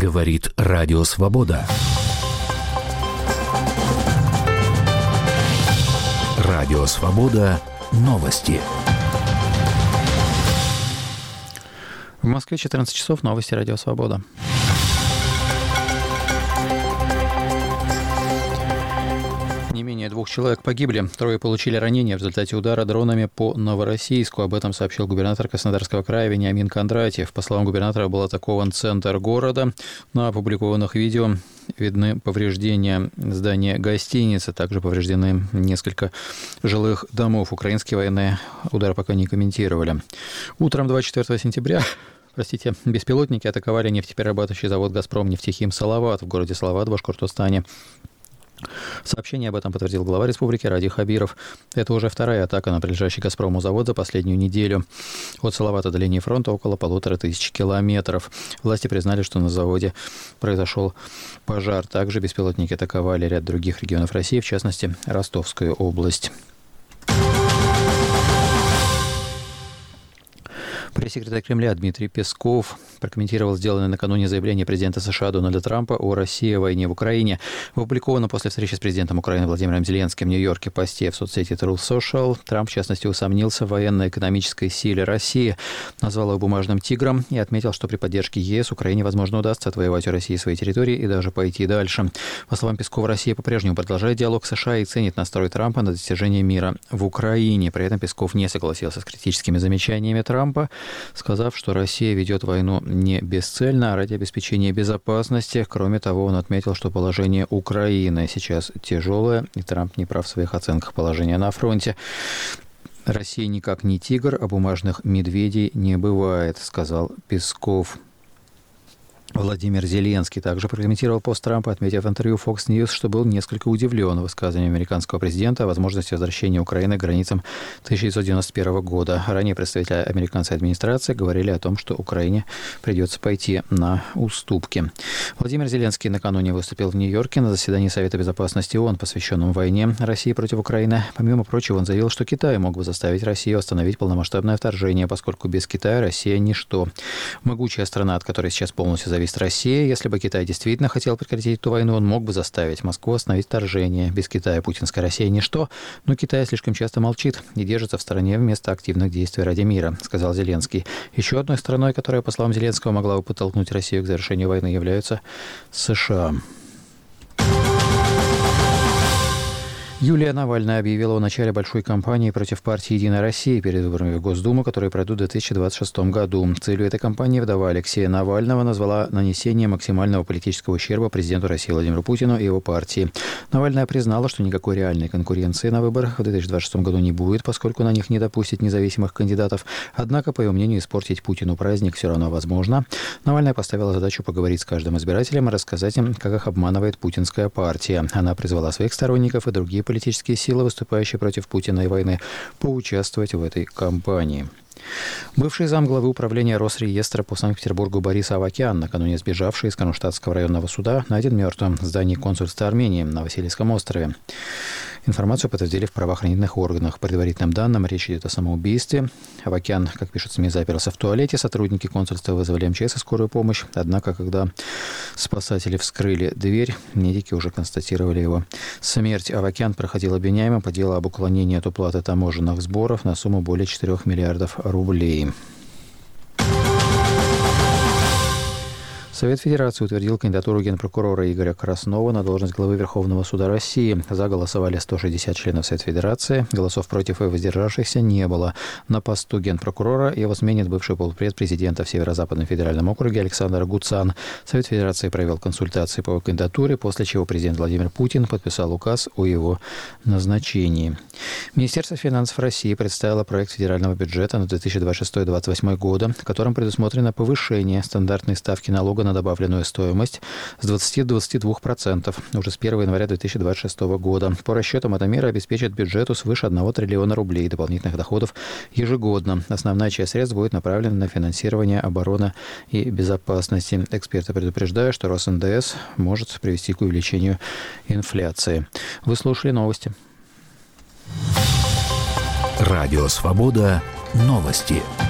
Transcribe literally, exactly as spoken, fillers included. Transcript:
Говорит Радио Свобода. Радио Свобода. Новости. В Москве четырнадцать часов. Новости Радио Свобода. Не менее двух человек погибли, трое получили ранения в результате удара дронами по Новороссийску. Об этом сообщил губернатор Краснодарского края Вениамин Кондратьев. По словам губернатора, был атакован центр города. На опубликованных видео видны повреждения здания гостиницы. Также повреждены несколько жилых домов. Украинские военные удар пока не комментировали. Утром двадцать четвёртого сентября... Простите, беспилотники атаковали нефтеперерабатывающий завод «Газпром» нефтехим «Салават» в городе Салават в Башкортостане. Сообщение об этом подтвердил глава республики Ради Хабиров. Это уже вторая атака на принадлежащий «Газпрому» завод за последнюю неделю. От Салавата до линии фронта около полутора тысяч километров. Власти признали, что на заводе произошел пожар. Также беспилотники атаковали ряд других регионов России, в частности, Ростовскую область. Пресс-секретарь Кремля Дмитрий Песков прокомментировал сделанное накануне заявление президента США Дональда Трампа о России и войне в Украине. В опубликованном после встречи с президентом Украины Владимиром Зеленским в Нью-Йорке посте в соцсети Truth Social Трамп, в частности, усомнился в военно-экономической силе России, назвал его бумажным тигром и отметил, что при поддержке ЕС Украине, возможно, удастся отвоевать у России свои территории и даже пойти дальше. По словам Пескова, Россия по-прежнему продолжает диалог с США и ценит настрой Трампа на достижение мира в Украине. При этом Песков не согласился с критическими замечаниями Трампа, сказав, что Россия ведет войну не бесцельно, а ради обеспечения безопасности. Кроме того, он отметил, что положение Украины сейчас тяжелое, и Трамп не прав в своих оценках положения на фронте. Россия никак не тигр, а бумажных медведей не бывает, сказал Песков. Владимир Зеленский также прокомментировал пост Трампа, отметив в интервью Fox News, что был несколько удивлен высказыванием американского президента о возможности возвращения Украины к границам тысяча девятьсот девяносто первого года. Ранее представители американской администрации говорили о том, что Украине придется пойти на уступки. Владимир Зеленский накануне выступил в Нью-Йорке на заседании Совета безопасности ООН, посвященном войне России против Украины. Помимо прочего, он заявил, что Китай мог бы заставить Россию остановить полномасштабное вторжение, поскольку без Китая Россия – ничто. Могучая страна, от которой сейчас полностью зависит Россия. Если бы Китай действительно хотел прекратить эту войну, он мог бы заставить Москву остановить вторжение. Без Китая путинская Россия ничто, но Китай слишком часто молчит и держится в стороне вместо активных действий ради мира, сказал Зеленский. Еще одной страной, которая, по словам Зеленского, могла бы подтолкнуть Россию к завершению войны, являются США. Юлия Навальная объявила о начале большой кампании против партии «Единая Россия» перед выборами в Госдуму, которые пройдут в две тысячи двадцать шестом году. Целью этой кампании вдова Алексея Навального назвала нанесение максимального политического ущерба президенту России Владимиру Путину и его партии. Навальная признала, что никакой реальной конкуренции на выборах в две тысячи двадцать шестом году не будет, поскольку на них не допустят независимых кандидатов. Однако, по ее мнению, испортить Путину праздник все равно возможно. Навальная поставила задачу поговорить с каждым избирателем и рассказать им, как их обманывает путинская партия. Она призвала своих сторонников и другие политические политические силы, выступающие против Путина и войны, поучаствовать в этой кампании. Бывший замглавы управления Росреестра по Санкт-Петербургу Борис Авакян, накануне сбежавший из Кронштадтского районного суда, найден мертвым в здании консульства Армении на Васильевском острове. Информацию подтвердили в правоохранительных органах. По предварительным данным, речь идет о самоубийстве. Авакян, как пишут СМИ, заперся в туалете. Сотрудники консульства вызвали МЧС и скорую помощь. Однако, когда спасатели вскрыли дверь, медики уже констатировали его смерть. Авакян проходил обвиняемым по делу об уклонении от уплаты таможенных сборов на сумму более четырёх миллиардов рублей. Совет Федерации утвердил кандидатуру генпрокурора Игоря Краснова на должность главы Верховного суда России. За голосовали сто шестьдесят членов Совета Федерации. Голосов против и воздержавшихся не было. На посту генпрокурора его сменит бывший полпред президента в Северо-Западном федеральном округе Александр Гуцан. Совет Федерации провел консультации по его кандидатуре, после чего президент Владимир Путин подписал указ о его назначении. Министерство финансов России представило проект федерального бюджета на две тысячи двадцать шестой — две тысячи двадцать восьмой годы, в котором предусмотрено повышение стандартной ставки налога на добавленную стоимость с двадцати до двадцати двух процентов уже с первого января две тысячи двадцать шестого года. По расчетам, эта мера обеспечит бюджету свыше одного триллиона рублей дополнительных доходов ежегодно. Основная часть средств будет направлена на финансирование обороны и безопасности. Эксперты предупреждают, что рост эн дэ эс может привести к увеличению инфляции. Вы слушали новости. Радио Свобода. Новости.